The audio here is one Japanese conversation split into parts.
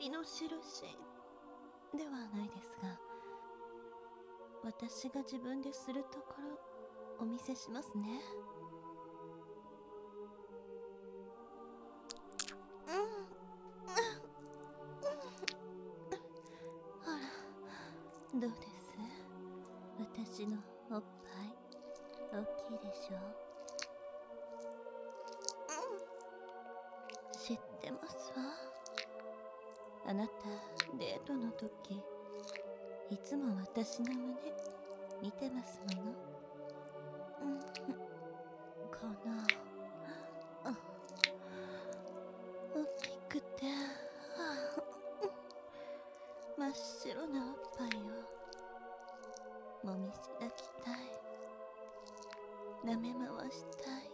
りの印ではないですが、私が自分でするところお見せしますね。ほら、どうです？私のおっぱい大きいでしょ？知ってますわ。あなたデートの時いつも私の胸見てますもの。この大きくて真っ白なおっぱいをもみし抱きたい、舐め回したい、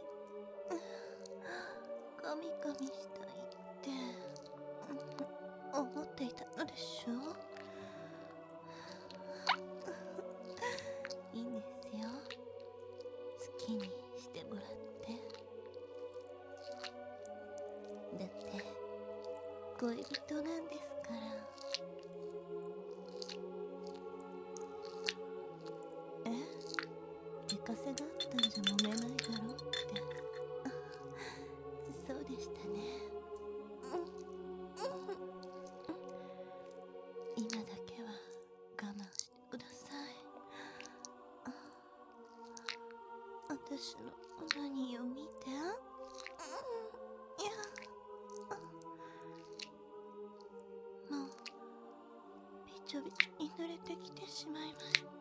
コミコミしたいって思っていたのでしょう？いいんですよ、好きにしてもらって。だって恋人なんですから。出かせがあったんじゃ揉めないだろうって。そうでしたね。今だけは我慢してください。私のオナニーを見て。いや、もうびちょびちょに濡れてきてしまいました。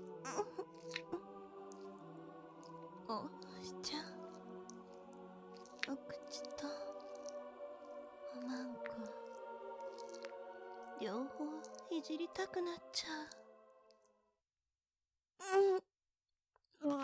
おしちゃん、お口とおまんこ両方いじりたくなっちゃう。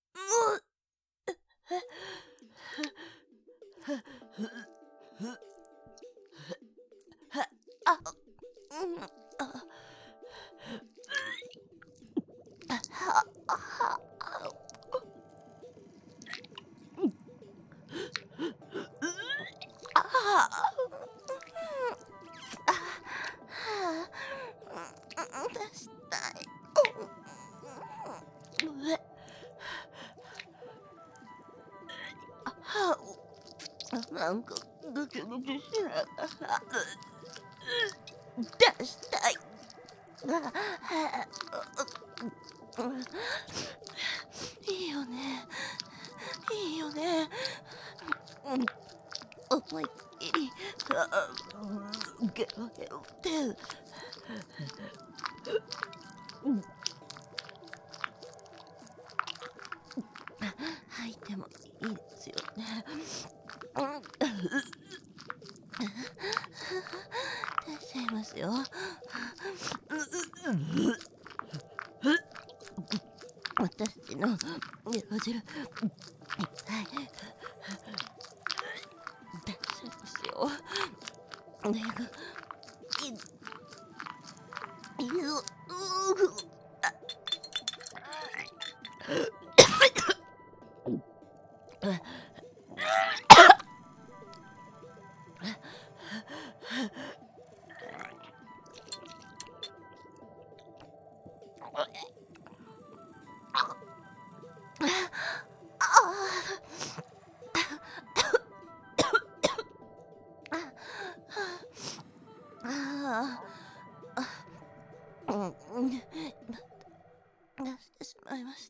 出したい。なんかぐちゅぐちゅしながら出したい。いいよね、いいよね。思いっきりゲロゲロって吐いてもいいですよね。出しちゃいますよ。私のゲロ汁いっぱい出しちゃいますよ。ねぐいよ。出してしまいました。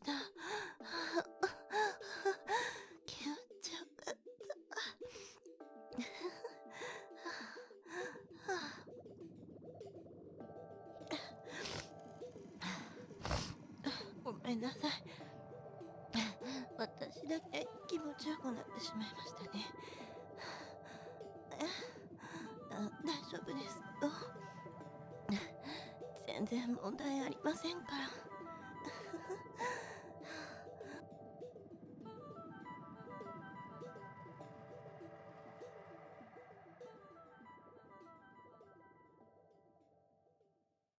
気持ちよかった。ごめんなさい。私だけ気持ちよくなってしまいましたね。大丈夫ですよ。全然問題ありませんから。